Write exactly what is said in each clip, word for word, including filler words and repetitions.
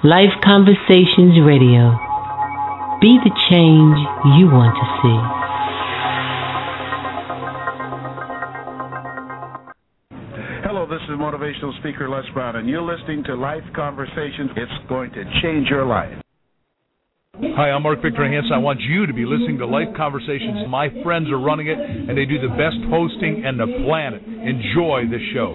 Life Conversations Radio. Be the change you want to see. Hello, this is motivational speaker Les Brown, and you're listening to Life Conversations. It's going to change your life. Hi, I'm Mark Victor Hansen. I want you to be listening to Life Conversations. My friends are running it, and they do the best hosting in the planet. Enjoy this show.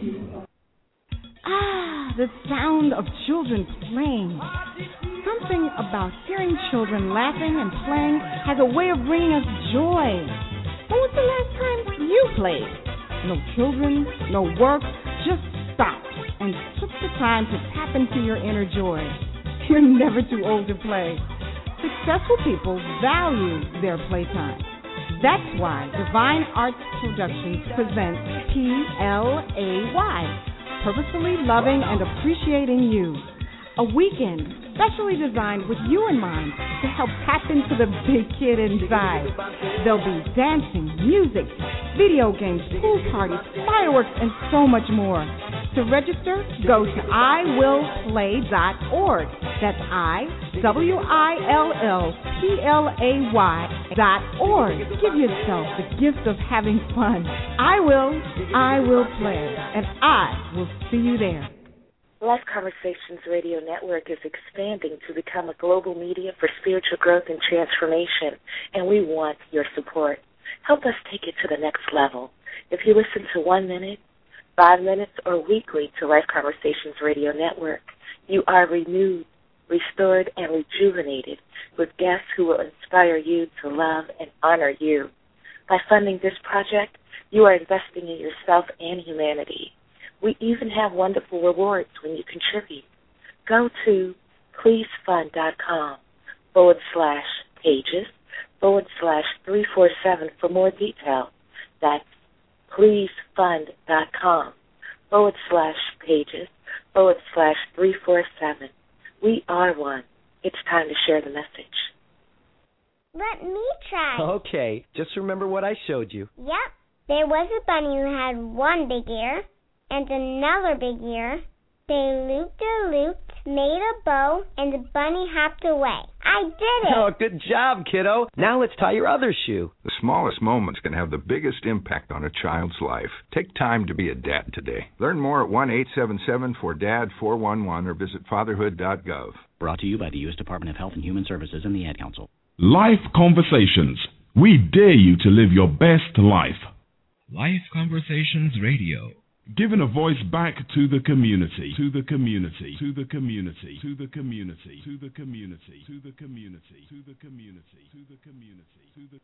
Ah, the sound of children playing. Something about hearing children laughing and playing has a way of bringing us joy. When was the last time you played? No children, no work, just stopped and took the time to tap into your inner joy. You're never too old to play. Successful people value their playtime. That's why Divine Arts Productions presents P L A Y, Purposefully Loving and Appreciating You. A weekend specially designed with you in mind to help tap into the big kid inside. There'll be dancing, music, video games, pool parties, fireworks, and so much more. To register, go to I will play dot org. That's I, W I L L P L A Y dot org. Give yourself the gift of having fun. I will, I will play, and I will see you there. Life Conversations Radio Network is expanding to become a global media for spiritual growth and transformation, and we want your support. Help us take it to the next level. If you listen to one minute, five minutes, or weekly to Life Conversations Radio Network, you are renewed, restored, and rejuvenated with guests who will inspire you to love and honor you. By funding this project, you are investing in yourself and humanity. We even have wonderful rewards when you contribute. Go to pleasefund.com forward slash pages forward slash 347 for more details. That's pleasefund.com forward slash pages forward slash 347. We are one. It's time to share the message. Let me try. Okay, just remember what I showed you. Yep. There was a bunny who had one big ear and another big ear. They looped-a-looped, made a bow, and the bunny hopped away. I did it! Oh, good job, kiddo. Now let's tie your other shoe. The smallest moments can have the biggest impact on a child's life. Take time to be a dad today. Learn more at one eight seven seven four D A D four one one or visit fatherhood dot gov. Brought to you by the U S Department of Health and Human Services and the Ad Council. Life Conversations. We dare you to live your best life. Life Conversations Radio. Giving a voice back to the community, to the community, to the community, to the community, to the community, to the community, to the community, to the community, to the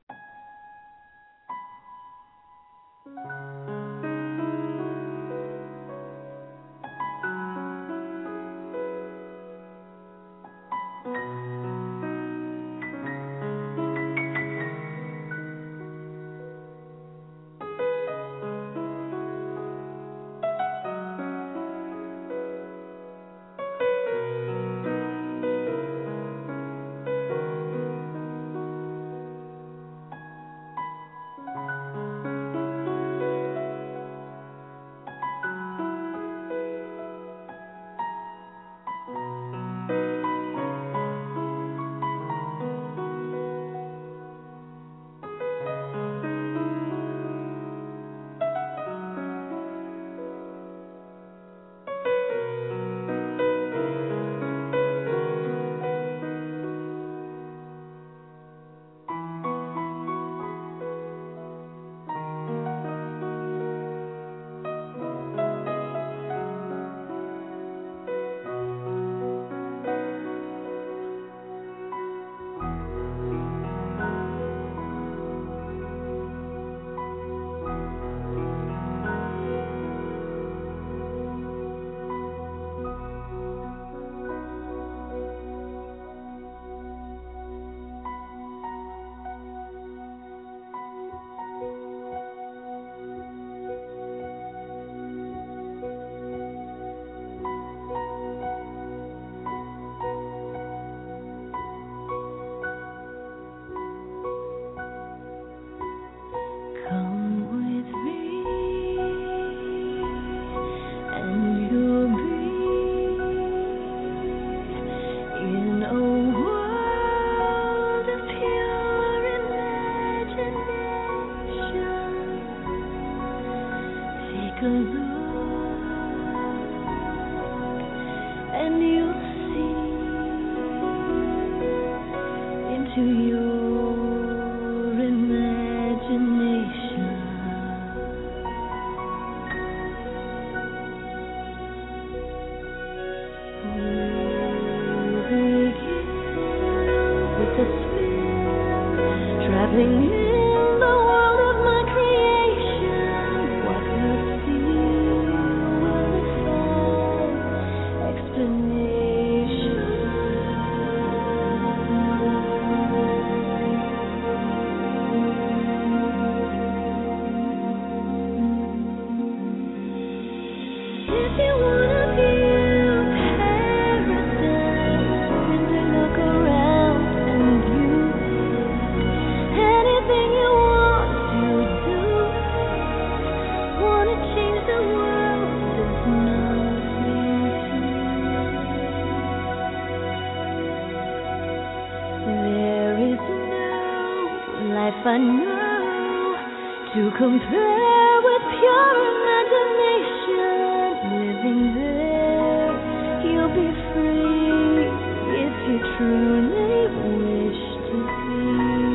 I know to compare with pure imagination. Living there, you'll be free if you truly wish to be.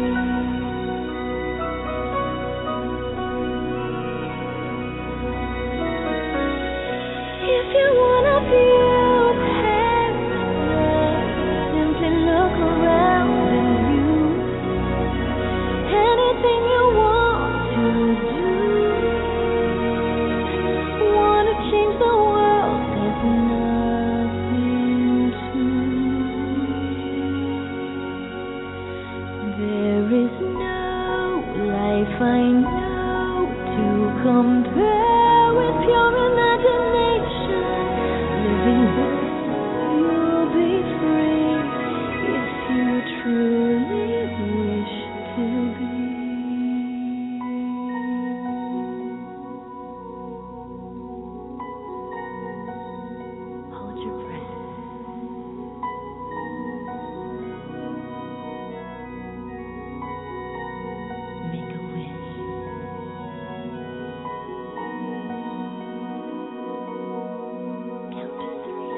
If you wanna view paradise, simply look around and you. Anything you want to do, wanna change the world, there's nothing to. There is no life I know to compare with pure imagination. Living there, you'll be free if you truly wish to be. Hold your breath. Make a wish. Count to three.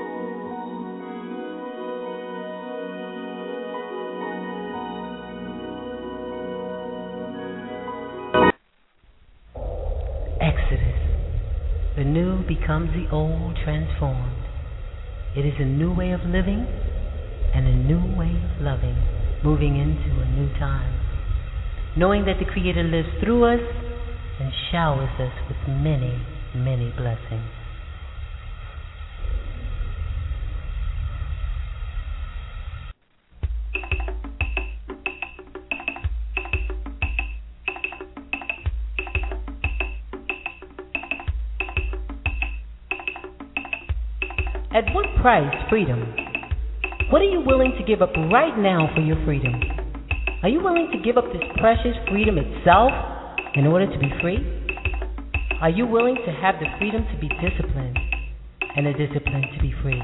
Exodus. The new becomes the old transformed. It is a new way of living and a new way of loving, moving into a new time. Knowing that the Creator lives through us and showers us with many, many blessings. At what price, freedom? What are you willing to give up right now for your freedom? Are you willing to give up this precious freedom itself in order to be free? Are you willing to have the freedom to be disciplined and the discipline to be free?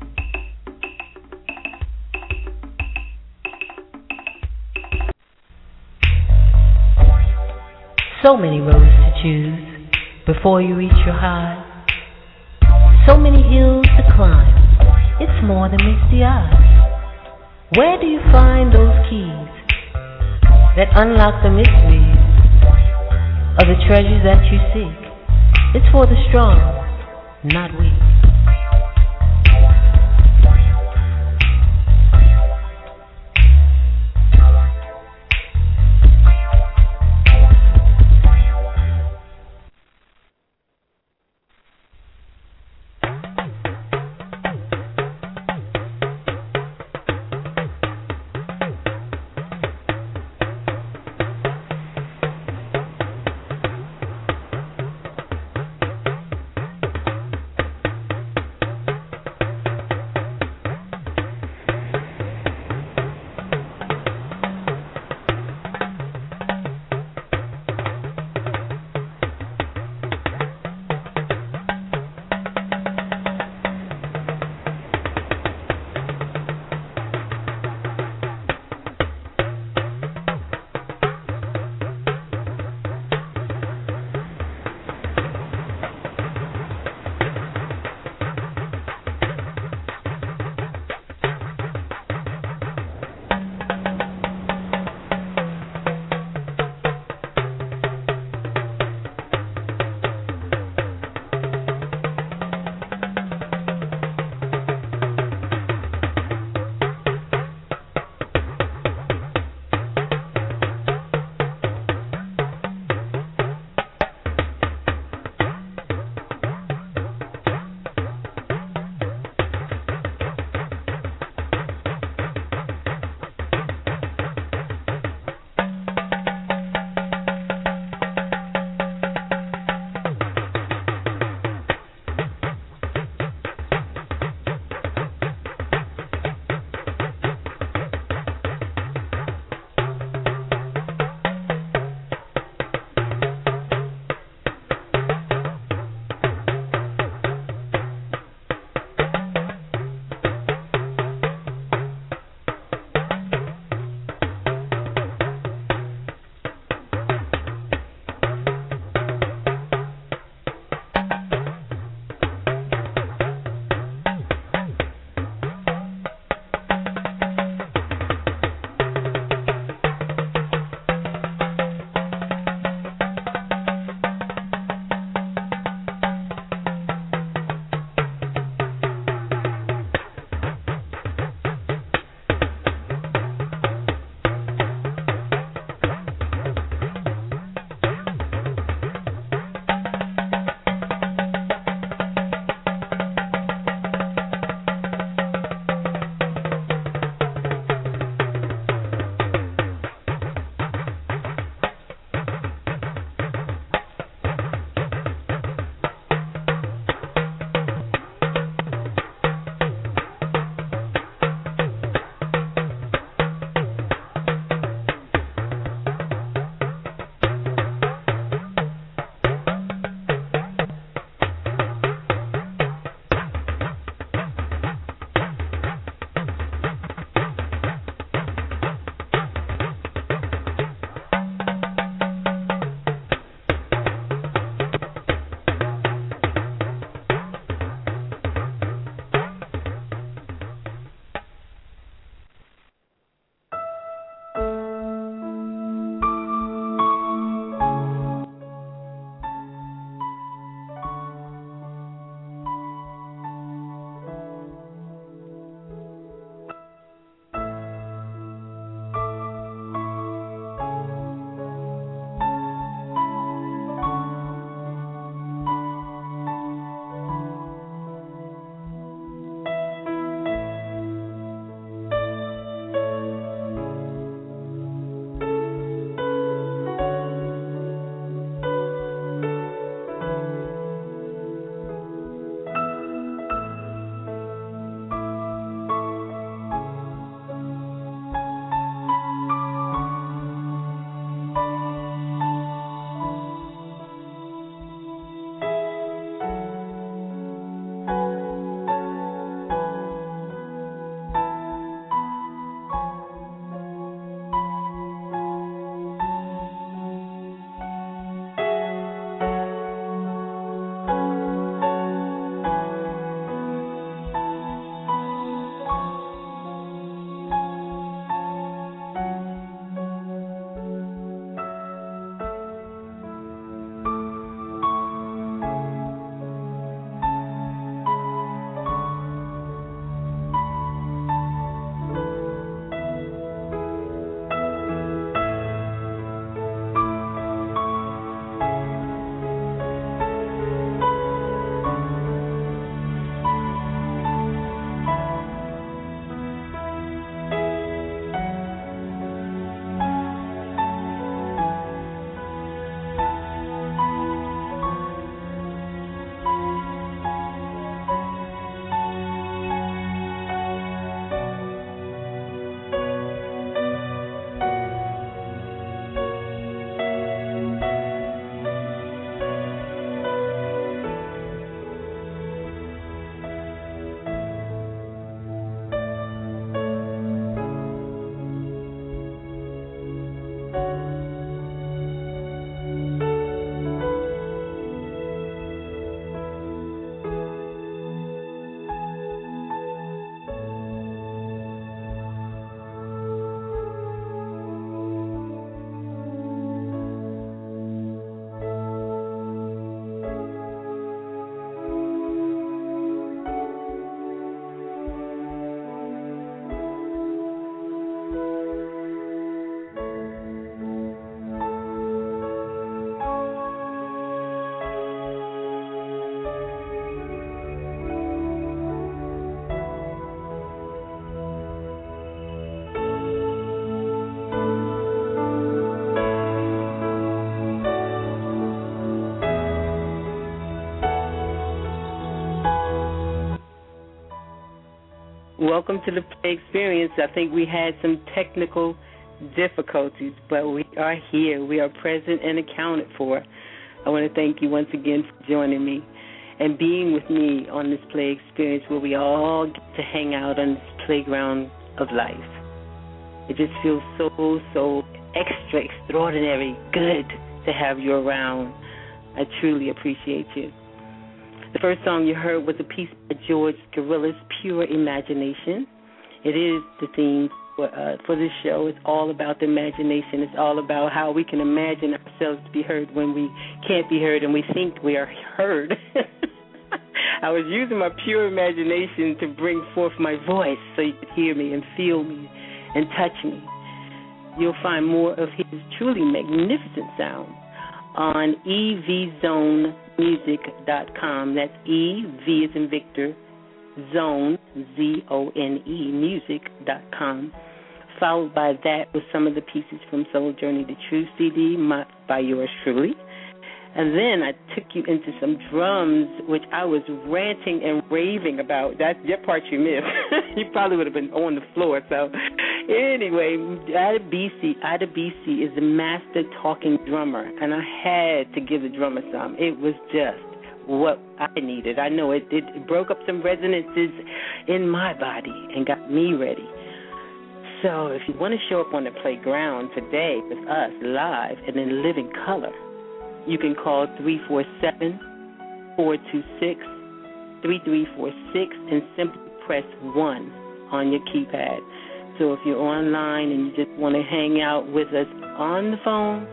So many roads to choose before you reach your high. So many hills to climb, it's more than meets the eye. Where do you find those keys that unlock the mysteries of the treasures that you seek? It's for the strong, not weak. welcome to the Play Experience. I think we had some technical difficulties, but we are here. We are present and accounted for. I want to thank you once again for joining me and being with me on this Play Experience where we all get to hang out on this playground of life. It just feels so, so extra extraordinary good to have you around. I truly appreciate you. The first song you heard was a piece by George Gorilla's Pure Imagination. It is the theme for, uh, for this show. It's all about the imagination. It's all about how we can imagine ourselves to be heard when we can't be heard and we think we are heard. I was using my pure imagination to bring forth my voice so you could hear me and feel me and touch me. You'll find more of his truly magnificent sound on e v zone music dot com. That's E, V as in Victor, Zone, Z O N E, music dot com. Followed by that with some of the pieces from Soul Journey to True C D my, by yours truly. And then I took you into some drums, which I was ranting and raving about. That's that part you missed. You probably would have been on the floor. So anyway, Ida B C, Ida B C is a master talking drummer, and I had to give the drummer some. It was just what I needed. I know it, it, it broke up some resonances in my body and got me ready. So if you want to show up on the playground today with us live and in living color, you can call three four seven, four two six, three three four six and simply press one on your keypad. So if you're online and you just want to hang out with us on the phone,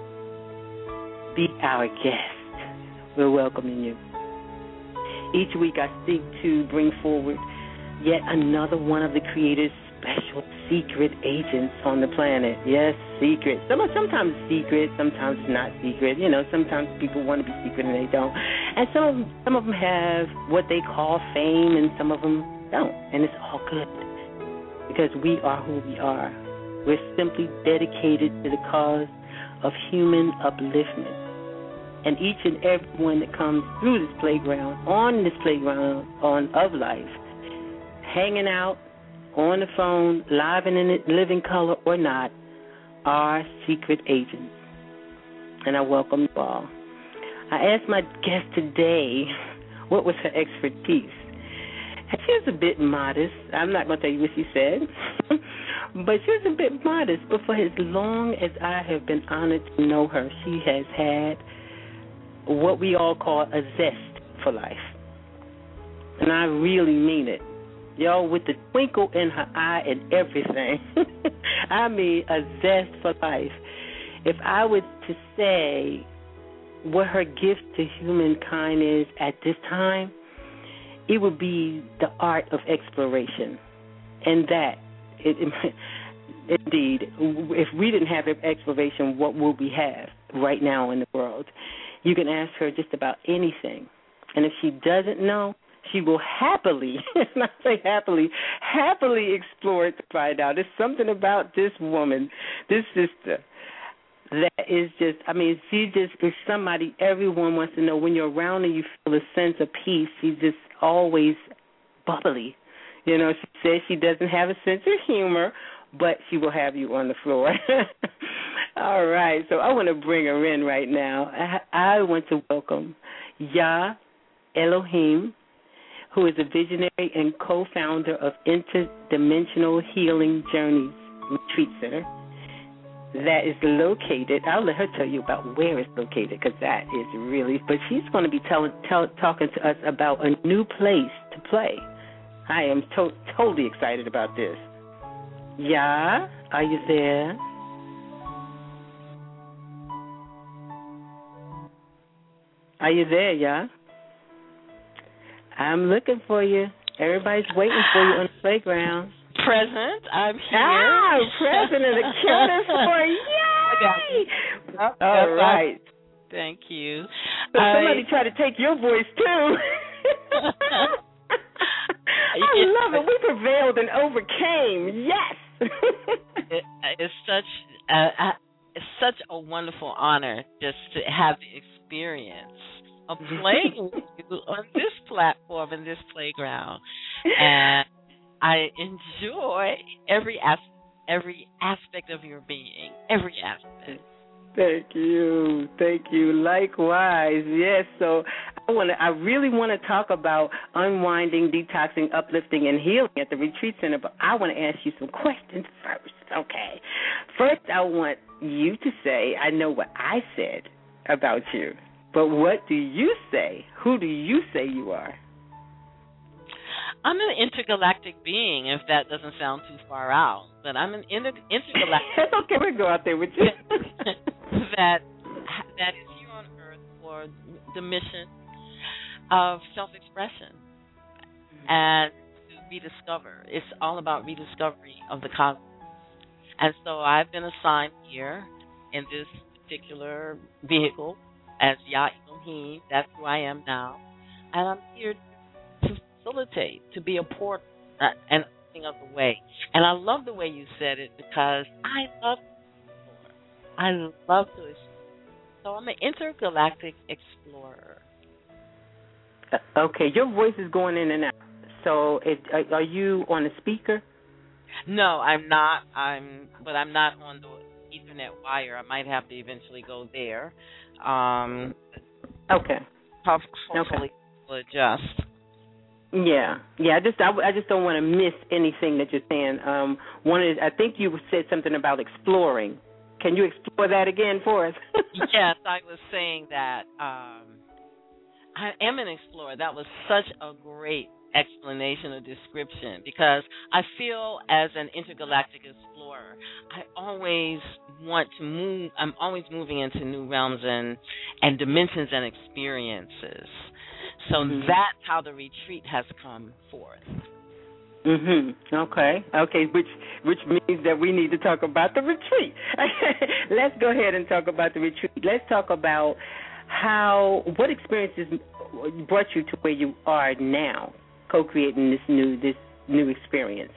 be our guest. We're welcoming you. Each week I seek to bring forward yet another one of the Creator's special secret agents on the planet. Yes, secret. Some, sometimes secret, sometimes not secret. You know, sometimes people want to be secret and they don't. And some of them, some of them have what they call fame and some of them don't. And it's all good because we are who we are. We're simply dedicated to the cause of human upliftment. And each and every one that comes through this playground, on this playground on of life, hanging out, on the phone, live and in living color or not, are secret agents. And I welcome you all. I asked my guest today what was her expertise. And she was a bit modest. I'm not going to tell you what she said, but she was a bit modest. But for as long as I have been honored to know her, she has had what we all call a zest for life. And I really mean it. Y'all, with the twinkle in her eye and everything. I mean, a zest for life. If I were to say what her gift to humankind is at this time, it would be the art of exploration. And that, it, it, indeed, if we didn't have exploration, what would we have right now in the world? You can ask her just about anything. And if she doesn't know, she will happily, and I say happily, happily explore it to find out. There's something about this woman, this sister, that is just, I mean, she just is somebody everyone wants to know. When you're around her, you feel a sense of peace. She's just always bubbly. You know, she says she doesn't have a sense of humor, but she will have you on the floor. All right, so I want to bring her in right now. I, I want to welcome Yah Elohim, who is a visionary and co-founder of Interdimensional Healing Journeys Retreat Center. That is located, I'll let her tell you about where it's located because that is really, but she's going to be tell, tell, talking to us about a new place to play. I am to, totally excited about this. Yeah, are you there? Are you there, yeah? I'm looking for you. Everybody's waiting for you on the playground. Present. I'm here. Ah, present and the cutest for yay! Yep, All yep, right. Thank you. So I, somebody tried to take your voice too. I love it. We prevailed and overcame. Yes. it, it's such a, it's such a wonderful honor just to have the experience of playing with you on this platform and this playground. And I enjoy every as- every aspect of your being, every aspect. Thank you, thank you. Likewise, yes. So I want to. I really want to talk about unwinding, detoxing, uplifting, and healing at the retreat center. But I want to ask you some questions first. Okay. First, I want you to say. I know what I said about you, but what do you say? Who do you say you are? I'm an intergalactic being, if that doesn't sound too far out. But I'm an inter- intergalactic. Okay, we'll go out there with you. that that is here on Earth for the mission of self-expression and to rediscover. It's all about rediscovery of the cosmos. And so I've been assigned here in this particular vehicle as Ya Elohim. That's who I am now. And I'm here to facilitate, to be a port uh, and opening of the way. And I love the way you said it because I love I love to explore. So I'm an intergalactic explorer. Okay, your voice is going in and out. So it, are you on a speaker? No, I'm not. I'm, but I'm not on the Ethernet wire. I might have to eventually go there. Um, okay. Hopefully, okay. we'll adjust. Yeah, yeah. I just, I, I just don't want to miss anything that you're saying. Um, one is, I think you said something about exploring. Can you explore that again for us? Yes, I was saying that um, I am an explorer. That was such a great explanation or description because I feel as an intergalactic explorer, I always want to move. I'm always moving into new realms and, and dimensions and experiences. So mm-hmm. that's how the retreat has come forth. Mhm. Okay. Okay. Which which means that we need to talk about the retreat. Let's go ahead and talk about the retreat. Let's talk about how what experiences brought you to where you are now, co-creating this new this new experience.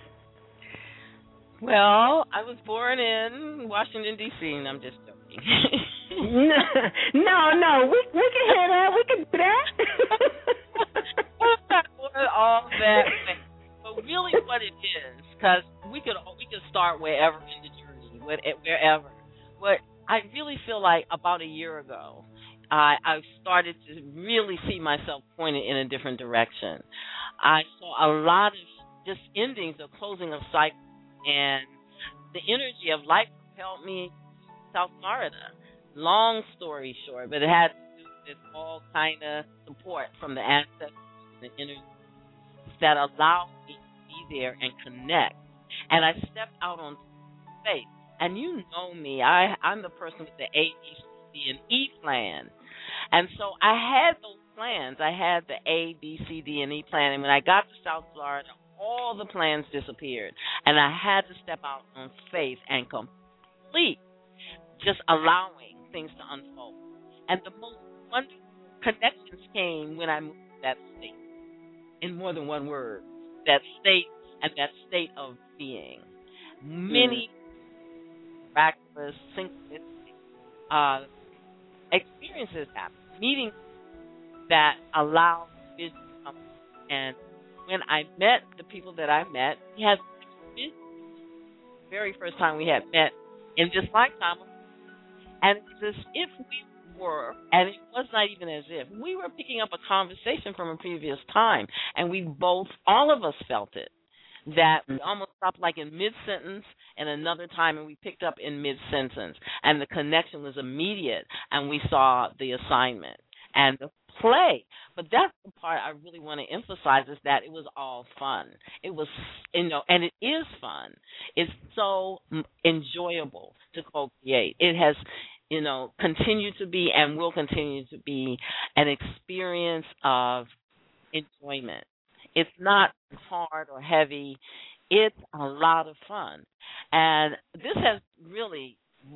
Well, I was born in Washington D C, and I'm just joking. no, no, we we can hear that. We can do that. All that. But really, what it is, because we could we could start wherever in the journey, wherever. But I really feel like about a year ago, I I started to really see myself pointed in a different direction. I saw a lot of just endings or closing of cycles, and the energy of life propelled me to South Florida. Long story short, but it had to do with all kind of support from the ancestors and the energy that allowed me to be there and connect. And I stepped out on faith. And you know me, I, I'm the person with the A, B, C, and E plan. And so I had those plans. I had the A, B, C, D, and E plan. And when I got to South Florida, all the plans disappeared. And I had to step out on faith and complete, just allowing things to unfold. And the most wonderful connections came when I moved to that state. In more than one word, that state and that state of being. Many miraculous, synchronistic uh, experiences happen, meetings that allow vision to come. And when I met the people that I met, we had vision. The very first time we had met in this lifetime, and it was as if we were, and it was not even as if, we were picking up a conversation from a previous time, and we both, all of us felt it, that we almost stopped like in mid-sentence and another time, and we picked up in mid-sentence, and the connection was immediate, and we saw the assignment and the play. But that's the part I really want to emphasize is that it was all fun. It was, you know, and it is fun. It's so enjoyable to co-create. It has, you know, continue to be and will continue to be an experience of enjoyment. It's not hard or heavy. It's a lot of fun. And this has really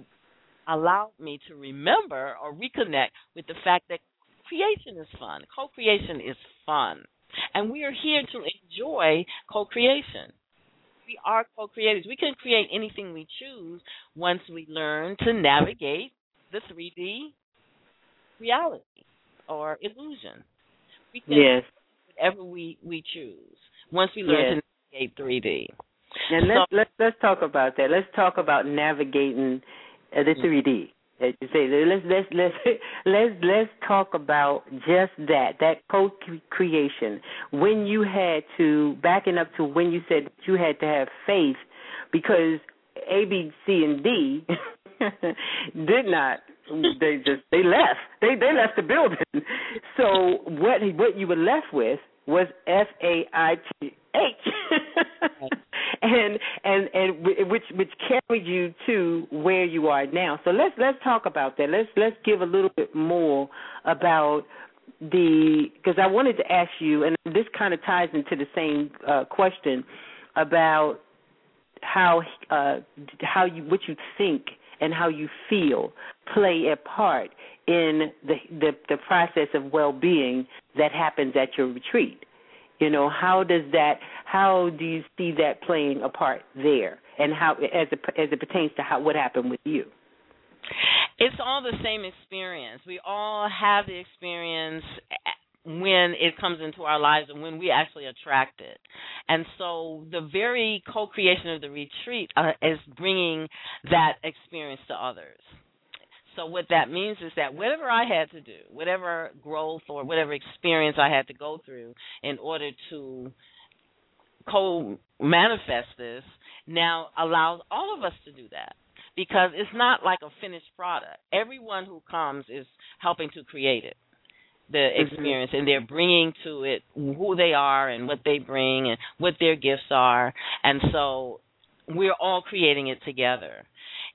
allowed me to remember or reconnect with the fact that creation is fun. Co-creation is fun. And we are here to enjoy co-creation. We are co-creators. We can create anything we choose once we learn to navigate the three D reality or illusion. We can yes. do whatever we, we choose once we learn yes. to navigate three D. And let's so, let's let's talk about that. Let's talk about navigating uh, the three D. As you say, let's let's let's let's let's talk about just that that co-creation. When you had to backing up to when you said you had to have faith, because A, B, C, and D did not. They just they left. They they left the building. So what what you were left with was F A I T H, and and and which which carried you to where you are now. So let's let's talk about that. Let's let's give a little bit more about the, because I wanted to ask you, and this kind of ties into the same uh, question about how uh, how you what you think and how you feel play a part in the, the the process of well-being that happens at your retreat. You know, how does that? How do you see that playing a part there, and how as it as it pertains to how what happened with you? It's all the same experience. We all have the experience when it comes into our lives and when we actually attract it. And so the very co-creation of the retreat uh, is bringing that experience to others. So what that means is that whatever I had to do, whatever growth or whatever experience I had to go through in order to co-manifest this, now allows all of us to do that, because it's not like a finished product. Everyone who comes is helping to create it, the experience, mm-hmm. and they're bringing to it who they are and what they bring and what their gifts are. And so we're all creating it together.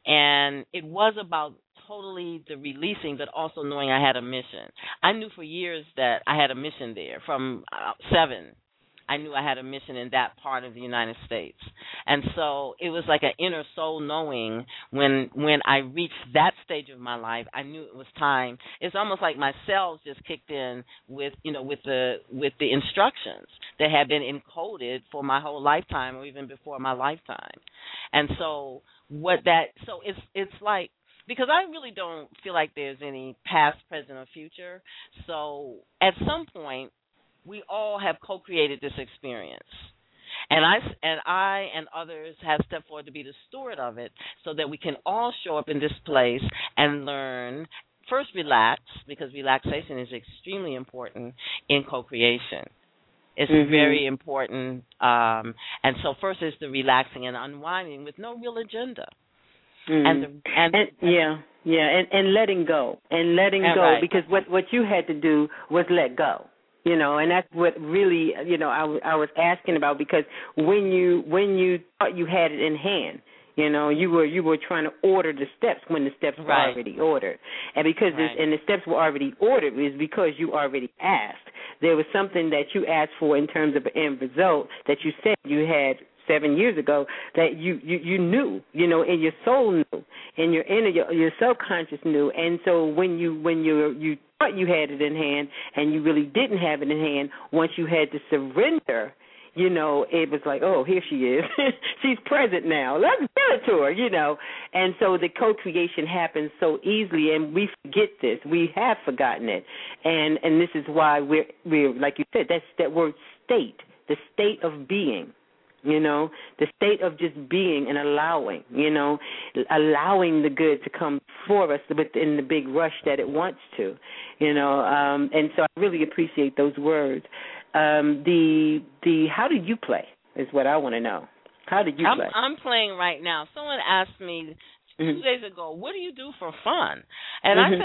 And it was about totally the releasing, but also knowing I had a mission. I knew for years that I had a mission there. From uh, seven, I knew I had a mission in that part of the United States. And so it was like an inner soul knowing when when I reached that stage of my life, I knew it was time. It's almost like my cells just kicked in with, you know, with the with the instructions that had been encoded for my whole lifetime or even before my lifetime. And so what that so it's it's like, because I really don't feel like there's any past, present, or future. So at some point, we all have co-created this experience. And I, and I and others have stepped forward to be the steward of it so that we can all show up in this place and learn. First, relax, because relaxation is extremely important in co-creation. It's mm-hmm. very important. Um, and so first is the relaxing and unwinding with no real agenda. Mm. And, the, and, and yeah, yeah, and, and letting go, and letting and go, right. because what, what you had to do was let go, you know, and that's what really, you know, I, I was asking about, because when you when you thought you had it in hand, you know, you were you were trying to order the steps when the steps were right. already ordered, and because right. and the steps were already ordered is because you already asked. There was something that you asked for in terms of an end result that you said you had seven years ago that you, you, you knew, you know, and your soul knew, and your inner, your, your subconscious knew. And so when you when you you thought you had it in hand and you really didn't have it in hand, once you had to surrender, you know, it was like, oh, here she is. She's present now. Let's give it to her, you know. And so the co-creation happens so easily, and we forget this. We have forgotten it. And and this is why we're, we're like you said, that's that word state, the state of being. You know, the state of just being and allowing, you know, allowing the good to come for us within the big rush that it wants to, you know. Um, and so I really appreciate those words. Um, the the how do you play is what I want to know. How did you I'm, play? I'm playing right now. Someone asked me two mm-hmm. days ago, what do you do for fun? And mm-hmm. I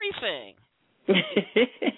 said, everything.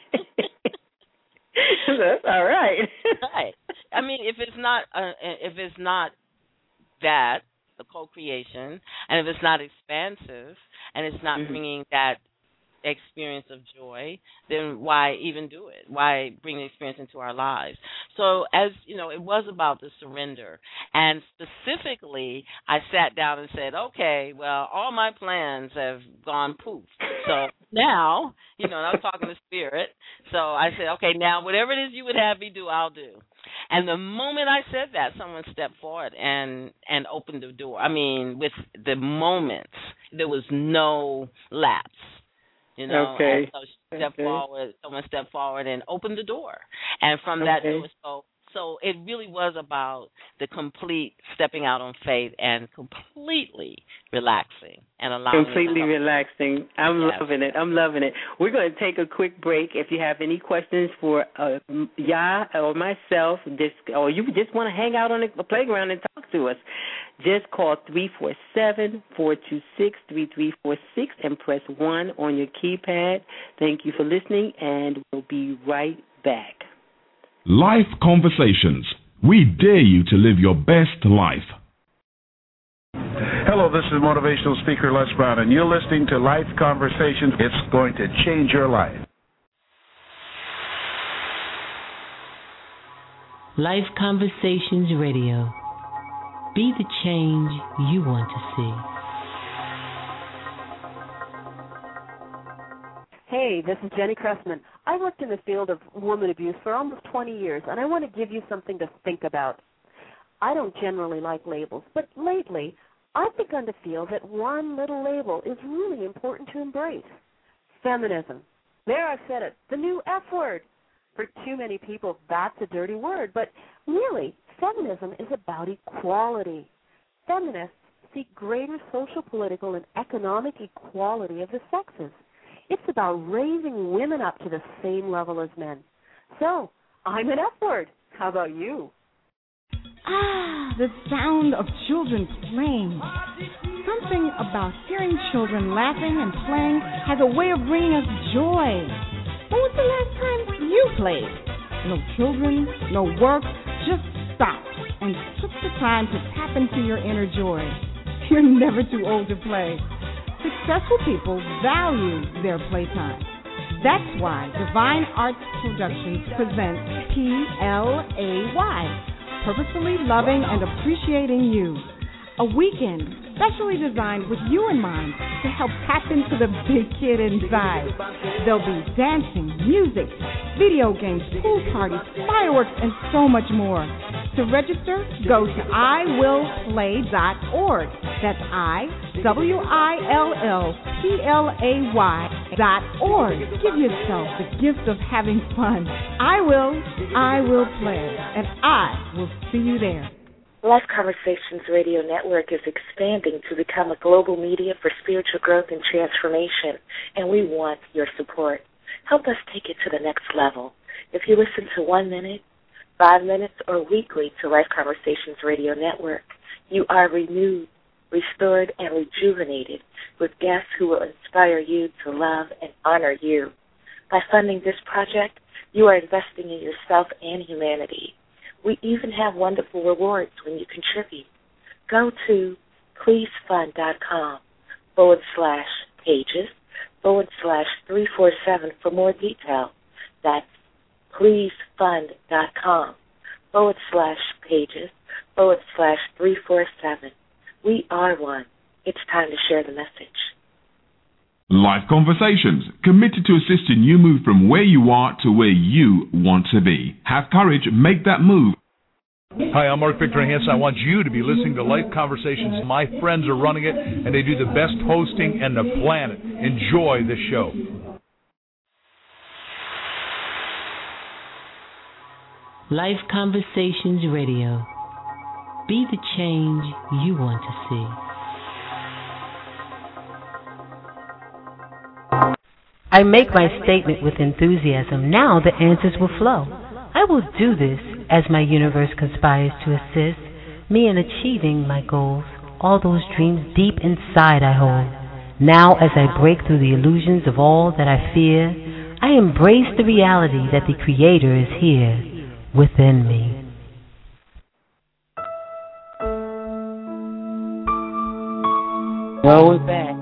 That's all right. Right. I mean, if it's not uh, if it's not that, the co-creation, and if it's not expansive, and it's not mm-hmm. bringing that experience of joy, then why even do it? Why bring the experience into our lives? So, as you know, it was about the surrender, and specifically, I sat down and said, okay, well, all my plans have gone poof. So now, you know, and I was talking to Spirit, so I said, okay, now whatever it is you would have me do, I'll do. And the moment I said that, someone stepped forward and and opened the door. I mean, with the moments, there was no lapse. You know, okay. and so she stepped okay. forward, someone stepped forward and opened the door. And from that, okay. it was so, so it really was about the complete stepping out on faith and completely relaxing and allowing completely it relaxing. I'm yes. loving it. I'm loving it. We're going to take a quick break. If you have any questions for uh, Ya or myself, just or you just want to hang out on the playground and talk to us, just call three four seven, four two six, three three four six and press one on your keypad. Thank you for listening, and we'll be right back. Life Conversations. We dare you to live your best life. Hello, this is motivational speaker Les Brown, and you're listening to Life Conversations. It's going to change your life. Life Conversations Radio. Be the change you want to see. Hey, this is Jenny Cressman. I worked in the field of woman abuse for almost twenty years, and I want to give you something to think about. I don't generally like labels, but lately I've begun to feel that one little label is really important to embrace. Feminism. There, I've said it, the new F word. For too many people, that's a dirty word, but really, feminism is about equality. Feminists seek greater social, political, and economic equality of the sexes. It's about raising women up to the same level as men. So, I'm an F word. How about you? Ah, the sound of children playing. Something about hearing children laughing and playing has a way of bringing us joy. When was the last time you played? No children, no work, just stopped and took the time to tap into your inner joy. You're never too old to play. Successful people value their playtime. That's why Divine Arts Productions presents P L A Y, Purposefully Loving and Appreciating You, a weekend specially designed with you in mind to help tap into the big kid inside. There'll be dancing, music, video games, pool parties, fireworks, and so much more. To register, go to I will play dot org. That's I, W I L L P L A Y dot org. Give yourself the gift of having fun. I will, I will play, and I will see you there. Life Conversations Radio Network is expanding to become a global media for spiritual growth and transformation, and we want your support. Help us take it to the next level. If you listen to one minute, five minutes, or weekly to Life Conversations Radio Network, you are renewed, restored, and rejuvenated with guests who will inspire you to love and honor you. By funding this project, you are investing in yourself and humanity. We even have wonderful rewards when you contribute. Go to pleasefund.com forward slash pages forward slash 347 for more detail. That's pleasefund.com forward slash pages forward slash 347. We are one. It's time to share the message. Life Conversations, committed to assisting you move from where you are to where you want to be. Have courage, make that move. Hi, I'm Mark Victor Hansen. I want you to be listening to Life Conversations. My friends are running it, and they do the best hosting on the planet. Enjoy the show. Life Conversations Radio. Be the change you want to see. I make my statement with enthusiasm. Now the answers will flow. I will do this as my universe conspires to assist me in achieving my goals. All those dreams deep inside I hold. Now as I break through the illusions of all that I fear, I embrace the reality that the Creator is here within me. Well, we're back.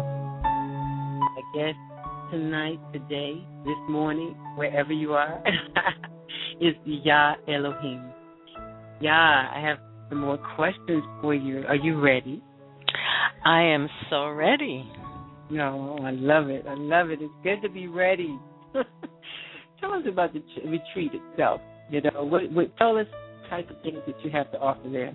I guess tonight, today, this morning, wherever you are, is Ya Elohim. Ya, I have some more questions for you. Are you ready? I am so ready. No, I love it. I love it. It's good to be ready. Tell us about the ch- retreat itself. You know, what, what, tell us the type of things that you have to offer there.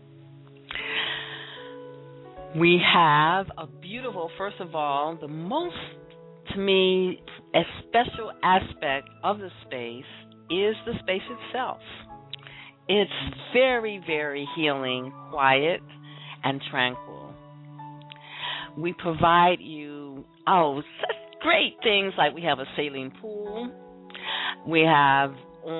We have a beautiful, first of all, the most, to me, a special aspect of the space is the space itself. It's very, very healing, quiet, and tranquil. We provide you, oh, such great things like we have a saline pool. We have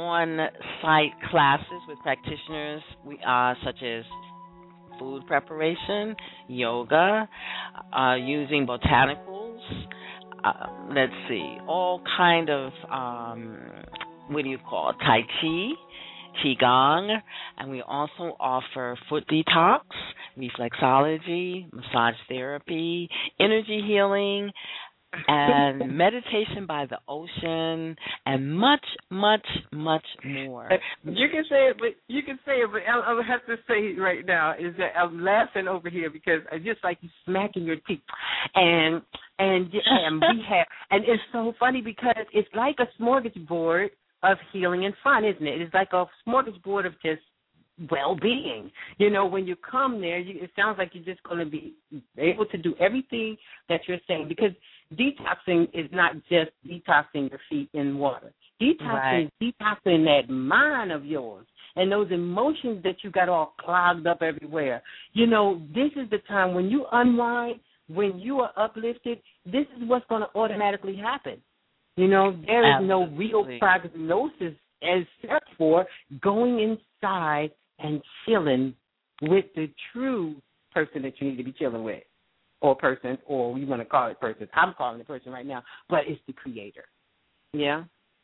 on-site classes with practitioners we, uh, such as food preparation, yoga, uh, using botanicals. Uh, let's see, all kind of, um, what do you call it, Tai Chi, Qigong, and we also offer foot detox, reflexology, massage therapy, energy healing, and meditation by the ocean, and much, much, much more. You can say it, but you can say it, but I, I have to say it right now is that I'm laughing over here because I just like you smacking your teeth, and and and we have, and it's so funny because it's like a smorgasbord of healing and fun, isn't it? It's like a smorgasbord of just well-being. You know, when you come there, you, it sounds like you're just going to be able to do everything that you're saying, because detoxing is not just detoxing your feet in water. Detoxing right. is detoxing that mind of yours and those emotions that you got all clogged up everywhere. You know, this is the time when you unwind, when you are uplifted, this is what's going to automatically happen. You know, there is Absolutely. no real prognosis except for going inside and chilling with the true person that you need to be chilling with, or person, or you want to call it person. I'm calling it person right now, but it's the creator. Yeah?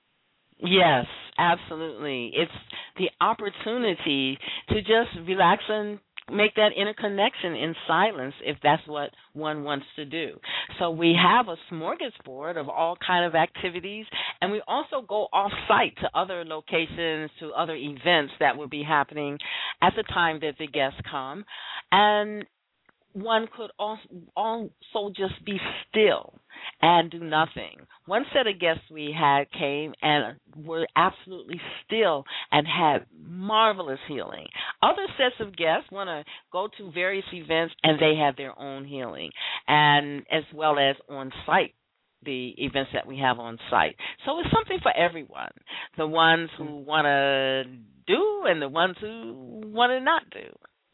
Yes, absolutely. It's the opportunity to just relax and make that interconnection in silence if that's what one wants to do. So we have a smorgasbord of all kind of activities, and we also go off-site to other locations, to other events that will be happening at the time that the guests come. And one could also just be still and do nothing. One set of guests we had came and were absolutely still and had marvelous healing. Other sets of guests want to go to various events and they have their own healing, and as well as on site, the events that we have on site. So it's something for everyone, the ones who want to do and the ones who want to not do.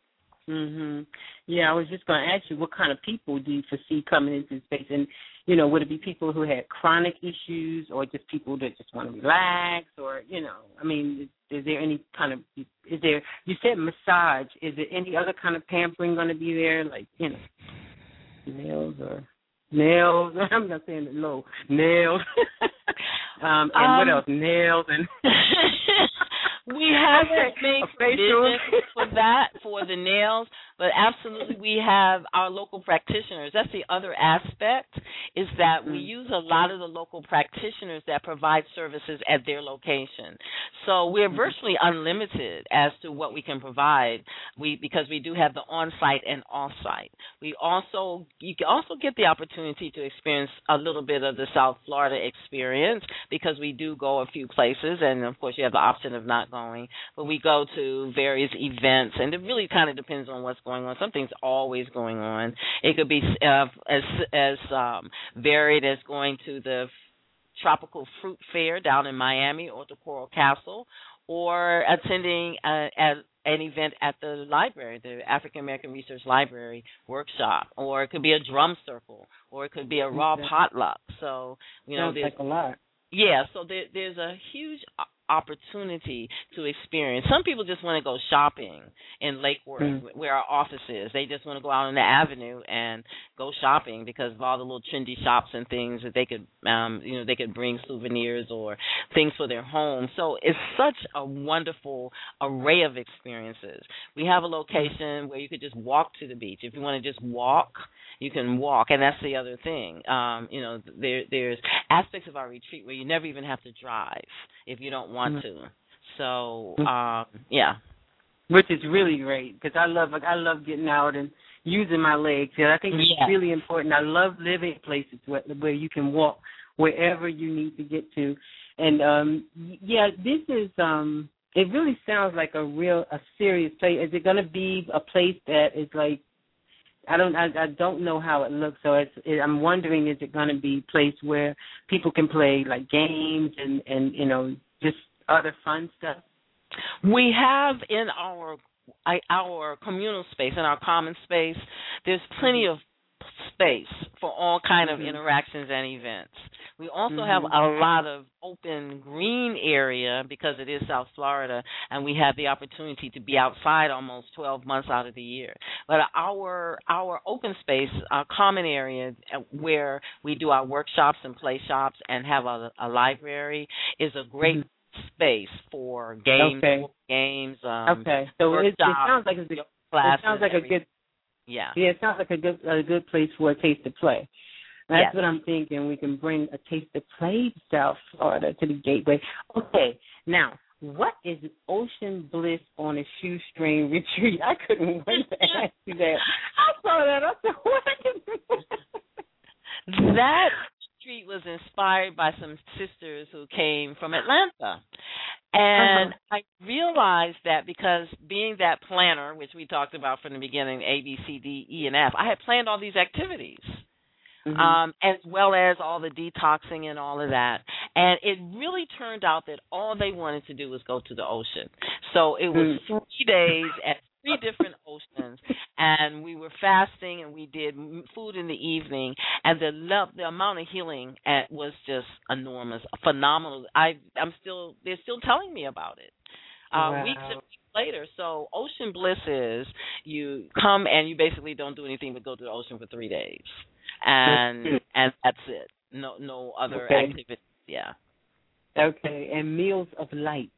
Mhm. Yeah, I was just going to ask you, what kind of people do you foresee coming into the space? And, you know, would it be people who had chronic issues, or just people that just want to relax, or, you know, I mean, is, is there any kind of, is there, you said massage, is there any other kind of pampering going to be there, like, you know, nails or nails? I'm not saying it low. Nails. um, and um, what else? Nails and... We haven't made provision for that, for the nails, but absolutely we have our local practitioners. That's the other aspect, is that we use a lot of the local practitioners that provide services at their location. So we're virtually unlimited as to what we can provide, we because we do have the on-site and off-site. We also, you can also get the opportunity to experience a little bit of the South Florida experience, because we do go a few places, and of course you have the option of not going, but we go to various events, and it really kind of depends on what's going on. Something's always going on. It could be uh, as as um, varied as going to the Tropical Fruit Fair down in Miami or to Coral Castle, or attending a, a, an event at the library, the African American Research Library workshop, or it could be a drum circle, or it could be a raw potluck. So, you know, sounds there's like a lot. Yeah, so there, there's a huge opportunity to experience. Some people just want to go shopping in Lake Worth, mm. where our office is. They just want to go out on the avenue and go shopping because of all the little trendy shops and things that they could, um, you know, they could bring souvenirs or things for their home. So it's such a wonderful array of experiences. We have a location where you could just walk to the beach. If you want to just walk, you can walk, and that's the other thing. Um, you know, there, there's aspects of our retreat where you never even have to drive if you don't want mm-hmm. to. So, um, yeah. Which is really great, because I love I love getting out and using my legs. And I think it's yes. really important. I love living in places where, where you can walk wherever you need to get to. And, um, yeah, this is, um, it really sounds like a real, a serious place. Is it going to be a place that is like, I don't I, I don't know how it looks, so it's it, I'm wondering, is it going to be a place where people can play like games and, and you know, just other fun stuff? We have in our our communal space, in our common space, there's plenty of space for all kind of mm-hmm. interactions and events. We also mm-hmm. have a lot of open green area because it is South Florida, and we have the opportunity to be outside almost twelve months out of the year. But our our open space, our common area where we do our workshops and play shops and have a, a library is a great mm-hmm. space for games, okay. games. Um, okay, so it, it sounds like it's a, it sounds like a good. Yeah. Yeah, it sounds like a good a good place for a taste of play. That's yes. what I'm thinking. We can bring a taste of play to South Florida, to the Gateway. Okay, now, what is Ocean Bliss on a Shoestring Retreat? I couldn't wait to ask you that. I saw that. I said, what? That retreat was inspired by some sisters who came from Atlanta. And uh-huh. I realized that because being that planner, which we talked about from the beginning, A, B, C, D, E, and F, I had planned all these activities, mm-hmm. um, as well as all the detoxing and all of that. And it really turned out that all they wanted to do was go to the ocean. So it was mm-hmm. three days at three different oceans, and we were fasting, and we did food in the evening, and the love, the amount of healing at, was just enormous, phenomenal. I, I'm still, they're still telling me about it, uh, wow. weeks and weeks later. So Ocean Bliss is you come and you basically don't do anything but go to the ocean for three days, and and that's it. No, no other okay. activities. Yeah. Okay, and meals of light.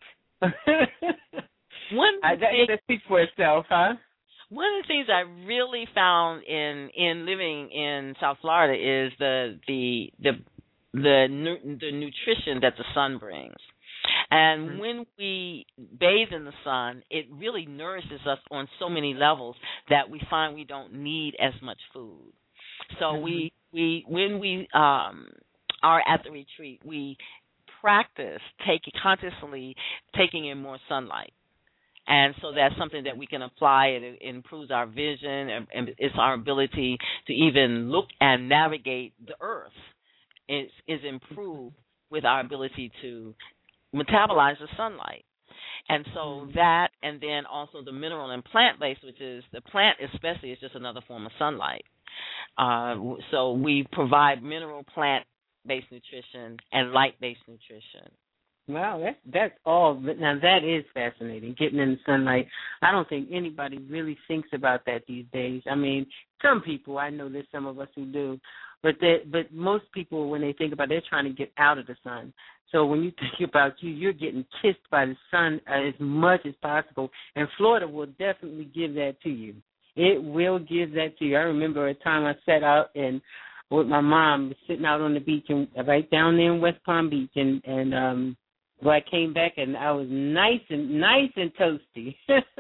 One I, that, thing, that speaks for itself, huh? One of the things I really found in in living in South Florida is the the the the, nu- the nutrition that the sun brings. And mm-hmm. when we bathe in the sun, it really nourishes us on so many levels that we find we don't need as much food. So mm-hmm. we we when we um, are at the retreat, we practice taking consciously taking in more sunlight. And so that's something that we can apply. It improves our vision, and it's our ability to even look and navigate the earth. It is improved with our ability to metabolize the sunlight. And so that, and then also the mineral and plant-based, which is the plant especially is just another form of sunlight. Uh, so we provide mineral plant-based nutrition and light-based nutrition. Wow, that's that's all. Now that is fascinating. Getting in the sunlight. I don't think anybody really thinks about that these days. I mean, some people, I know there's some of us who do, but that but most people, when they think about it, they're trying to get out of the sun. So when you think about you, you're getting kissed by the sun as much as possible, and Florida will definitely give that to you. It will give that to you. I remember a time I sat out and with my mom, sitting out on the beach, and right down there in West Palm Beach, and and um. Well, I came back and I was nice and nice and toasty.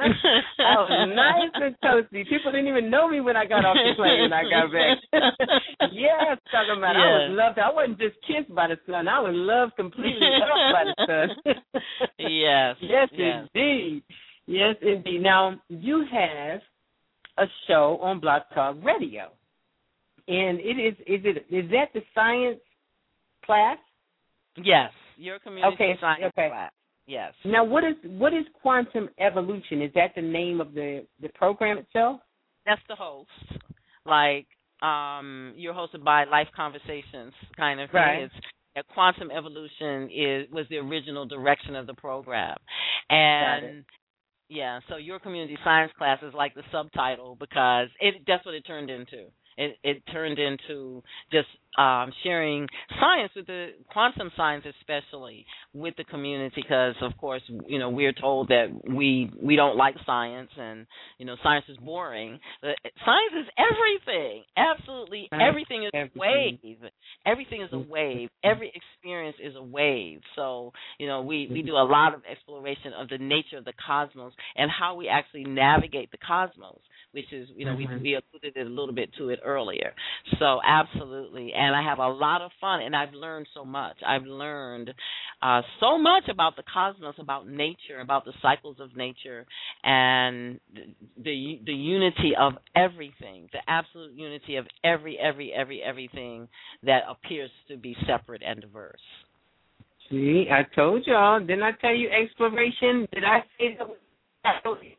I was nice and toasty. People didn't even know me when I got off the plane and I got back. Yes, talking about yeah. I was loved. I wasn't just kissed by the sun. I was loved completely loved by the sun. Yes. Yes, yes, indeed. Yes, indeed. Now you have a show on Blog Talk Radio, and it is is it is that the science class? Yes. Your community okay, science okay. class. Yes. Now, what is what is quantum evolution? Is that the name of the, the program itself? That's the host. Like, um, you're hosted by Life Conversations, kind of thing. Right. It's, uh, quantum evolution is was the original direction of the program, and yeah. So your community science class is like the subtitle because it that's what it turned into. It, it turned into just um, sharing science with the quantum science, especially with the community, because of course, you know, we're told that we we don't like science, and you know, science is boring. But science is everything. Absolutely, everything is everything. a wave. Everything is a wave. Every experience is a wave. So, you know, we we do a lot of exploration of the nature of the cosmos and how we actually navigate the cosmos, which is, you know, mm-hmm. we we alluded a little bit to it earlier. So absolutely. And I have a lot of fun, and I've learned so much. I've learned uh, so much about the cosmos, about nature, about the cycles of nature, and the the unity of everything, the absolute unity of every, every, every, everything that appears to be separate and diverse. See, I told y'all. Didn't I tell you exploration? Did I say that?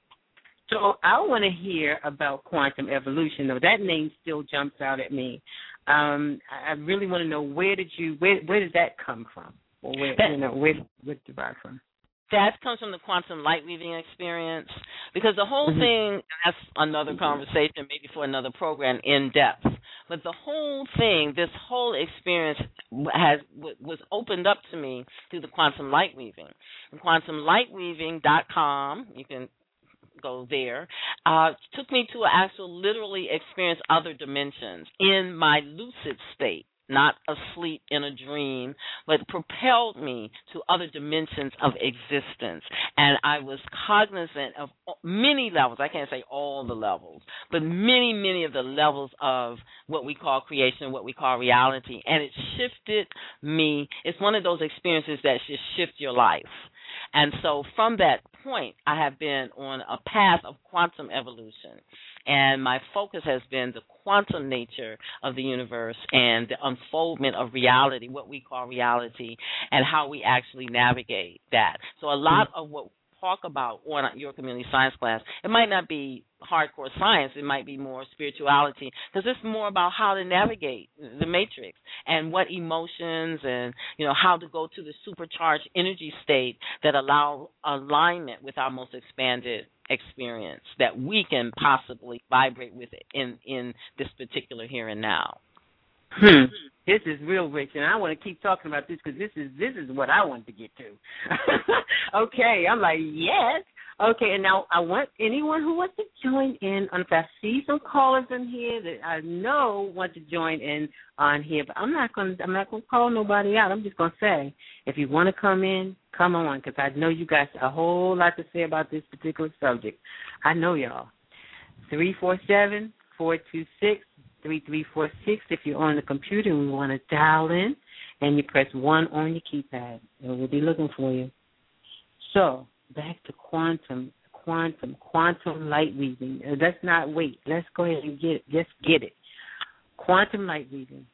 So I want to hear about quantum evolution, though. That name still jumps out at me. Um, I really want to know, where did you, where, where did that come from? Or where, that, you know, where, where did it derive from? That comes from the quantum light weaving experience, because the whole mm-hmm. thing, that's another conversation, maybe for another program in depth, but the whole thing, this whole experience has was opened up to me through the quantum light weaving. quantum light weaving dot com, you can go there, uh, took me to an actual literally experience other dimensions in my lucid state. Not asleep in a dream, but propelled me to other dimensions of existence. And I was cognizant of many levels. I can't say all the levels, but many, many of the levels of what we call creation, what we call reality. And it shifted me. It's one of those experiences that should shift your life. And so from that point, I have been on a path of quantum evolution. And my focus has been the quantum nature of the universe and the unfoldment of reality, what we call reality, and how we actually navigate that. So a lot of what we talk about on your community science class, it might not be hardcore science, it might be more spirituality, because it's more about how to navigate the matrix and what emotions and, you know, how to go to the supercharged energy state that allow alignment with our most expanded experience that we can possibly vibrate with it in, in this particular here and now. Hmm. This is real rich, and I want to keep talking about this because this is this is what I want to get to. Okay, I'm like, yes. Okay, and now I want anyone who wants to join in. If I see some callers in here that I know want to join in on here, but I'm not going. I'm not going to call nobody out. I'm just going to say, if you want to come in, come on, because I know you guys a whole lot to say about this particular subject. I know y'all. Three four seven four two six three three four six. If you're on the computer and we want to dial in, and you press one on your keypad, and we'll be looking for you. So. Back to quantum, quantum, quantum light weaving. Uh, let's not wait. Let's go ahead and get it. Just get it. Quantum light weaving.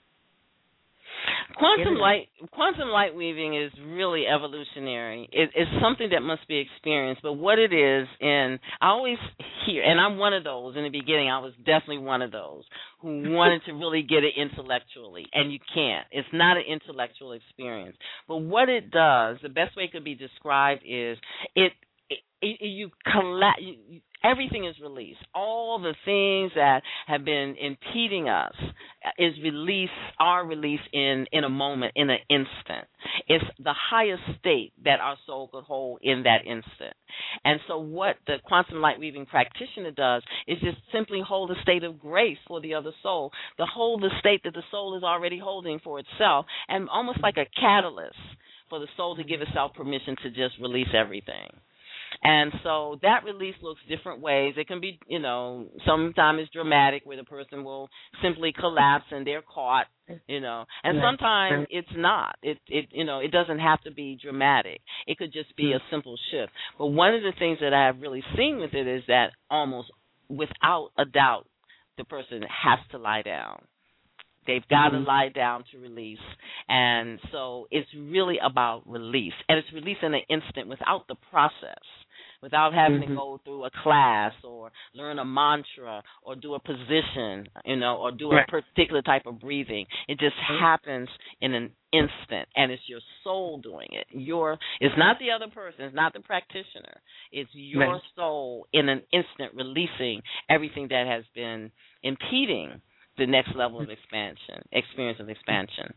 Quantum light, quantum light weaving is really evolutionary. It, it's something that must be experienced. But what it is, and I always hear, and I'm one of those. In the beginning, I was definitely one of those who wanted to really get it intellectually, and you can't. It's not an intellectual experience. But what it does, the best way it could be described is it. it, it you collapse. Everything is released. All the things that have been impeding us is released, are released in, in a moment, in an instant. It's the highest state that our soul could hold in that instant. And so what the quantum light weaving practitioner does is just simply hold a state of grace for the other soul, to hold the state that the soul is already holding for itself, and almost like a catalyst for the soul to give itself permission to just release everything. And so that release looks different ways. It can be, you know, sometimes it's dramatic where the person will simply collapse and they're caught, you know. And sometimes it's not. It, it, you know, it doesn't have to be dramatic. It could just be a simple shift. But one of the things that I have really seen with it is that almost without a doubt, the person has to lie down. They've got to mm-hmm. lie down to release. And so it's really about release. And it's release in an instant without the process, without having mm-hmm. to go through a class or learn a mantra or do a position, you know, or do right. a particular type of breathing. It just mm-hmm. happens in an instant, and it's your soul doing it. Your, it's not the other person. It's not the practitioner. It's your right. soul in an instant releasing everything that has been impeding the next level of expansion, experience of expansion.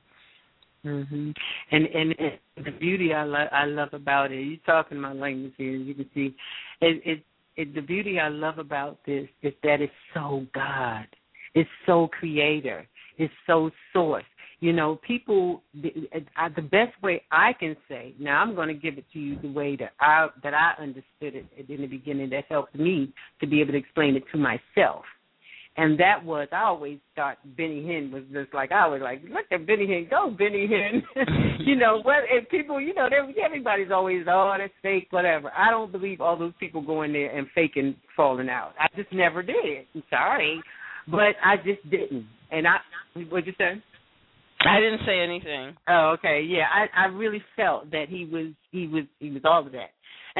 Mm-hmm. And, and and the beauty I love I love about it. You're talking my language here. You can see it, it. It the beauty I love about this is that it's so God. It's so Creator. It's so Source. You know, people. The, the best way I can say. Now I'm going to give it to you the way that I that I understood it in the beginning. That helped me to be able to explain it to myself. And that was, I always thought Benny Hinn was just like, I was like, look at Benny Hinn, go Benny Hinn. You know, what? And people, you know, everybody's always, oh, that's fake, whatever. I don't believe all those people go in there and faking falling out. I just never did. I'm sorry. But I just didn't. And I, what'd you say? I didn't say anything. Oh, okay. Yeah, I, I really felt that he was he was he was all of that.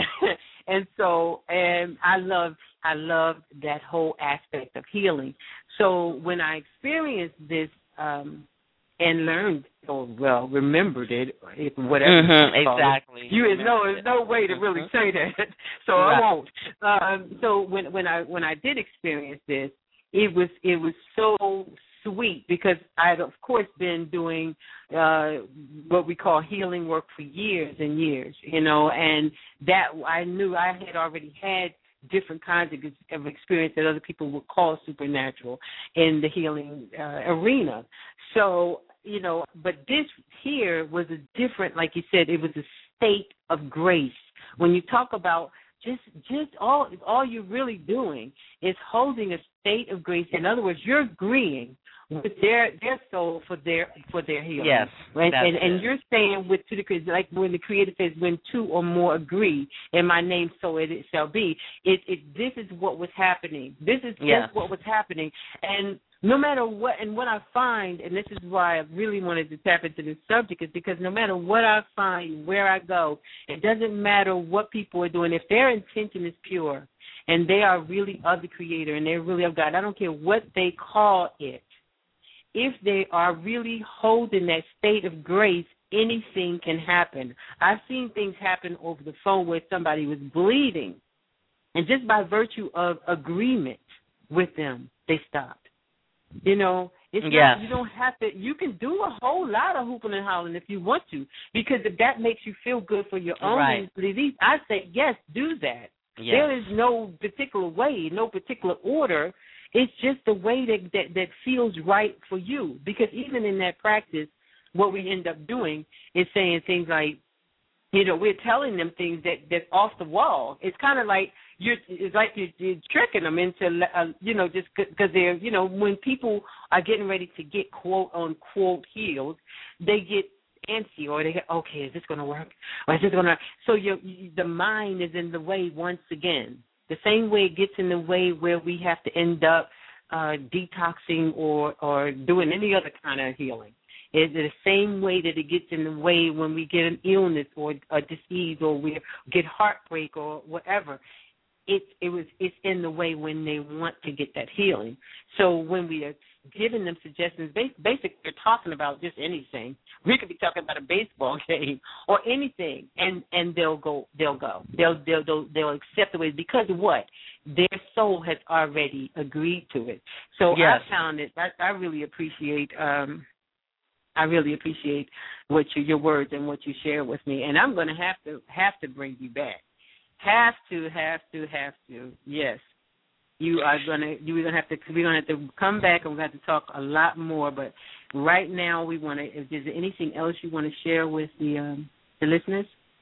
And so and I loved I loved that whole aspect of healing. So when I experienced this um and learned or well, remembered it, whatever mm-hmm, you call exactly. it. You no there's no way to really mm-hmm. say that. So right. I won't. Um so when when I when I did experience this, it was it was so sweet because I'd of course been doing uh what we call healing work for years and years, you know, and that I knew I had already had different kinds of, of experience that other people would call supernatural in the healing uh, arena. So, you know, but this here was a different, like you said, it was a state of grace. When you talk about Just, just all, all you're really doing is holding a state of grace. In other words, you're agreeing with their their soul for their for their healing. Yes, right. That's and it. and you're saying with to the like when the Creator says, "When two or more agree in my name, so it, it shall be." It, it this is what was happening. This is yes. just what was happening. And no matter what, and what I find, and this is why I really wanted to tap into this subject, is because no matter what I find, where I go, it doesn't matter what people are doing. If their intention is pure and they are really of the Creator and they're really of God, I don't care what they call it. If they are really holding that state of grace, anything can happen. I've seen things happen over the phone where somebody was bleeding, and just by virtue of agreement with them, they stopped. You know, it's yes. not, you don't have to, you can do a whole lot of hooping and hollering if you want to, because if that makes you feel good for your own right. disease, I say, yes, do that. Yes. There is no particular way, no particular order. It's just the way that, that, that feels right for you, because even in that practice, what we end up doing is saying things like, you know, we're telling them things that, that's off the wall. It's kind of like, You're, it's like you're, you're tricking them into, uh, you know, just because they're, you know, when people are getting ready to get quote unquote healed, they get antsy or they get, okay, is this going to work? Or is this going to? So your the mind is in the way once again. The same way it gets in the way where we have to end up uh, detoxing or or doing any other kind of healing. Is the same way that it gets in the way when we get an illness or a disease or we get heartbreak or whatever. It, it was it's in the way when they want to get that healing. So when we are giving them suggestions, basically we're talking about just anything. We could be talking about a baseball game or anything, and, and they'll go, they'll go, they'll they'll they'll, they'll accept the way, because of what? Their soul has already agreed to it. So yes. I found it. I, I really appreciate. Um, I really appreciate what you, your words and what you share with me, and I'm going to have to have to bring you back. Have to, have to, have to. Yes, you are gonna. You're gonna have to. We're gonna have to come back, and we're gonna have to talk a lot more. But right now, we want to. If there's anything else you want to share with the um, the listeners?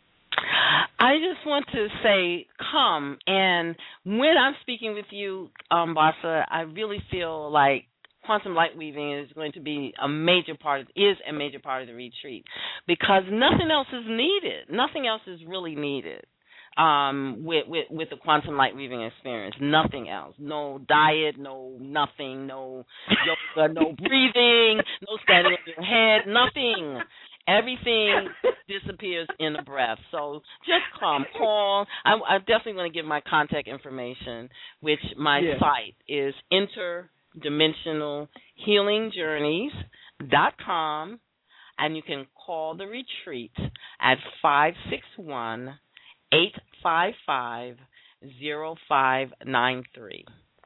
I just want to say, come, and when I'm speaking with you, um, Barsa, I really feel like quantum light weaving is going to be a major part of, is a major part of the retreat, because nothing else is needed. Nothing else is really needed. Um, with, with with the quantum light weaving experience, nothing else. No diet, no nothing, no yoga, no breathing, no standing on your head, nothing. Everything disappears in a breath. So just come, call. I, I definitely want to give my contact information, which my yeah. site is interdimensional healing journeys dot com, and you can call the retreat at five six one, eight five five, zero five nine three.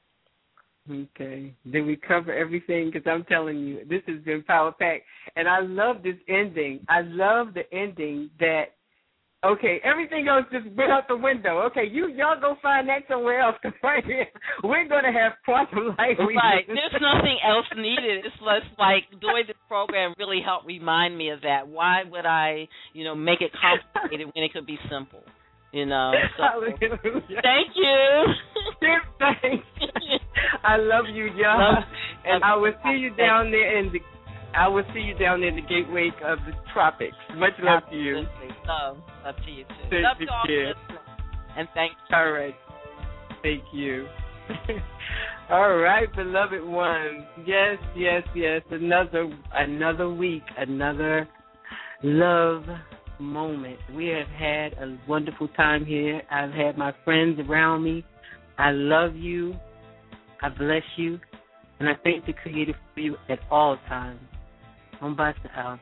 Okay. Did we cover everything? Because I'm telling you, this has been power packed. And I love this ending. I love the ending that, okay, everything else just went out the window. Okay, you, y'all go find that somewhere else. Because right here, we're going to have quantum light. Right. There's nothing else needed. It's less like doing this program really helped remind me of that. Why would I, you know, make it complicated when it could be simple? You know, so Hallelujah. Thank you. Thanks. I love you, y'all. Love, and I will see you down there in the. I will see you down there in the gateway of the tropics. Much love Absolutely. to you. Love, love to you too. Thank love you, to all kid. listeners. And thank you. All right. Thank you. All right, beloved ones. Yes, yes, yes. Another another week, another love moment. We have had a wonderful time here. I've had my friends around me. I love you. I bless you. And I thank the Creator for you at all times. On Basta House.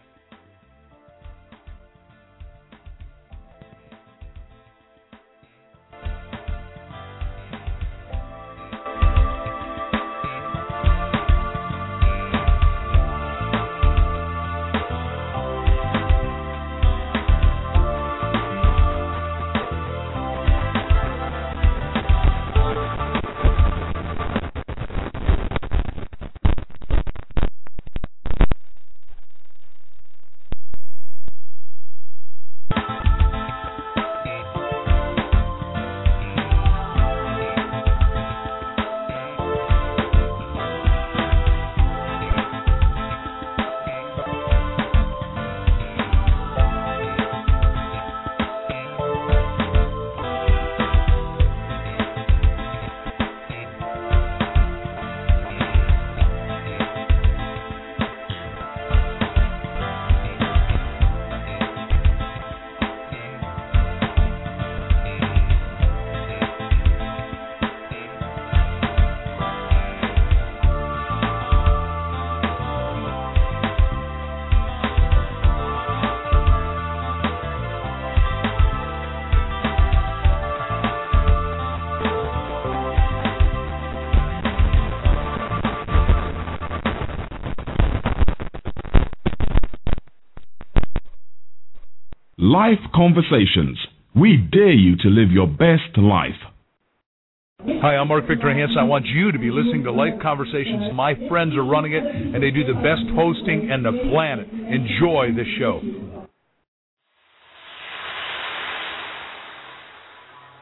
Life Conversations. We dare you to live your best life. Hi, I'm Mark Victor Hansen. I want you to be listening to Life Conversations. My friends are running it, and they do the best hosting on the planet. Enjoy the show.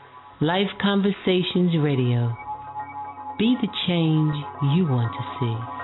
Life Conversations Radio. Be the change you want to see.